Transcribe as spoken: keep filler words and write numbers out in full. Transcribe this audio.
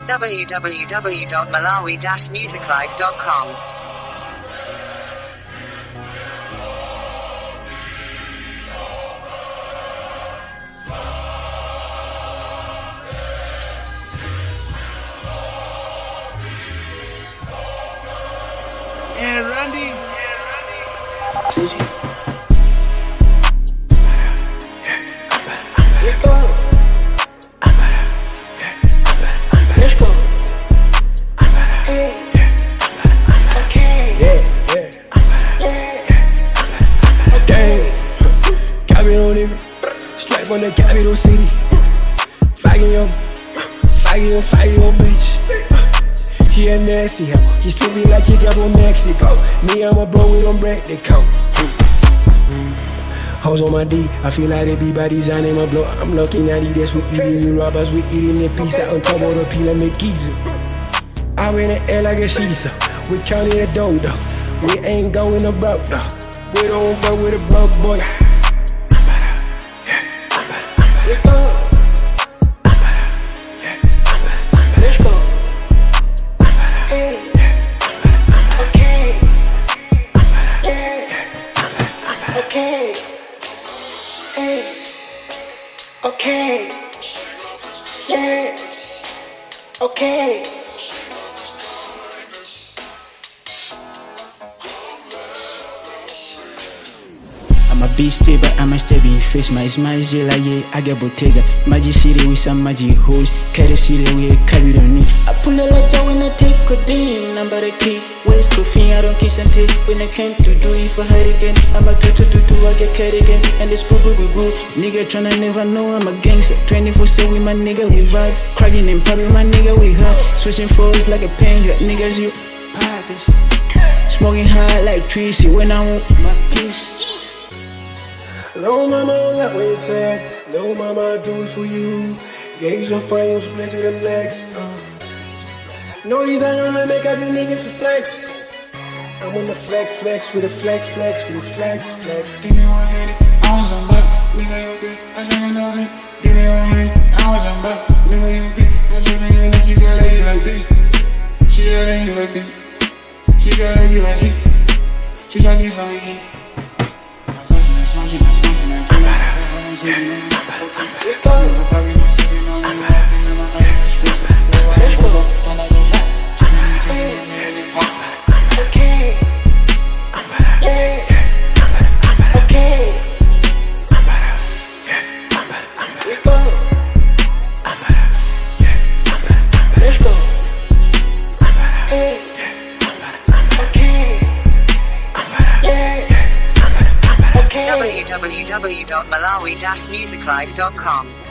w w w dot malawi dash music life dot com. And Randy. Let's go. Let's go. Hey. Okay. Yeah, yeah. Yeah. Gang. Capital nigga. Straight from the capital city. Fighting your, fighting your, fighting your bitch. He a nasty hoe. He treat me like he got from Mexico. Me and my bro, we don't break the code. Mm. Hoes on my D, I feel like they be by design in my blow. I'm looking at it, that's we eating the robbers, we eating the pizza on top of the pila mequizo. I in the air like a Shisa, we counting the dough though. We ain't going to broke though. We don't fuck with a broke boy. Let's go. Let's go. Hey. Okay. Yeah. Okay. Hey. Okay. Yeah. Okay. I'm a beast, but I'm a steady fish. My smash like yeah, I get Bottega. Magic city with some magic hoes. Carry city with a carry on me. I pull a lot when I take codeine. I'm about a key. Where's coffee? I don't kiss and take. When I came to do it for her again. I'm a two to two two, I get carried again. And this boo boo boo boo. Nigga tryna never know I'm a gangster. twenty-four seven with my nigga, we vibe. Crying in public, my nigga, we hurt. Switching fours like a pain. Niggas, you poppin'. Smoking high like Tracy when I want my peace. Little mama, like what you said. Little mama, I do it for you. Yeah, you so fine, you split with them legs. Uh. No design on the makeup, you niggas to flex. I'm on the flex, flex, with a flex, flex, with a flex, flex. Give me one hit, I was on back. Nigga, you bitch, I said me no bitch. Give me one hit, I was on back. Nigga, you bitch, I said me no bitch. She got like you like this. She got like you like this. She got like you like it. She got this on me. w w w dot malawi dash music life dot com